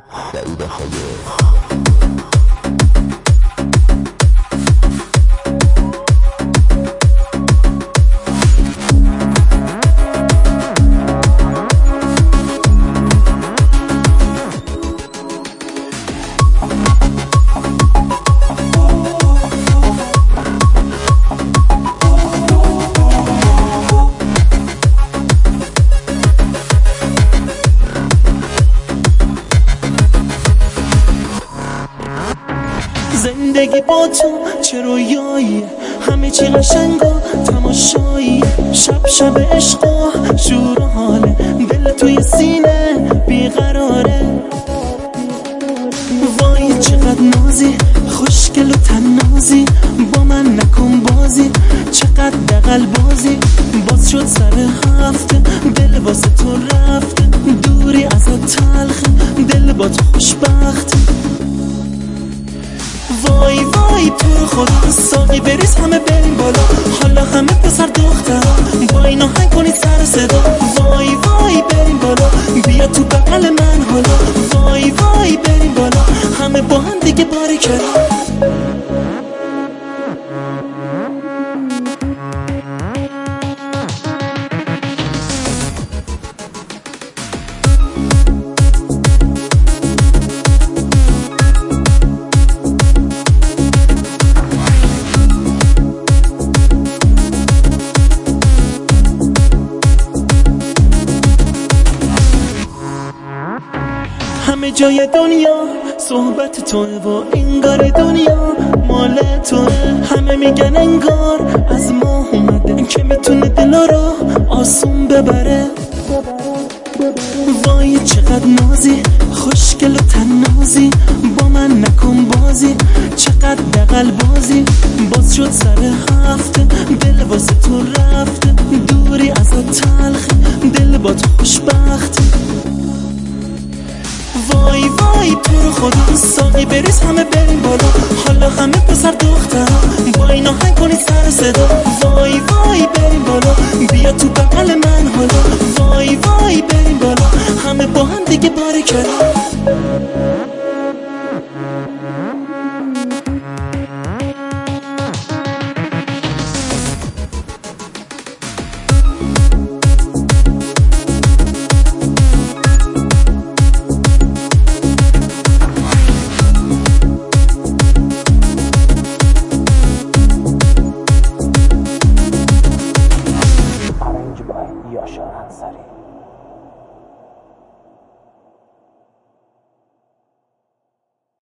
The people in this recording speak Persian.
سعید خایر. زندگی با تو چه رویایی، همه چی قشنگ و تماشایی، شب شب عشق و شور و حاله، دل توی سینه بیقراره. وای چقدر نازی، خوشگل و تنازی، با من نکن بازی، چقدر دقل بازی. باز شد سر هفته، دل واسه تو رفته، دوری ازت تلخ، دل با تو خوشبخت. وای وای تو رو خدا، ساقی بریز همه بریم بالا، حالا همه پسر دختر با این آهنگ کنید سر صدا. وای وای بریم بالا، بیا تو بغل من حالا، وای وای بریم بالا، همه با هم دیگه باری کلا. همه جای دنیا صحبت توه و انگار دنیا مال توه. همه میگن انگار از ما اومده که میتونه دلا رو آسون ببره. وای چقدر نازی، خوشگل و تنازی، با من نکن بازی، چقدر دقل بازی. باز شد سر هفته، دل واسه تو رفته، دوری ازت تلخ، دل با تو خوشبخت. وای وای تو رو خدا، ساقی بریز همه بریم بالا، حالا همه پسر دختر با این آهنگ کنید سر صدا. وای وای بریم بالا، بیا تو بغل من حالا، وای وای بریم بالا، همه با هم دیگه باری کلا.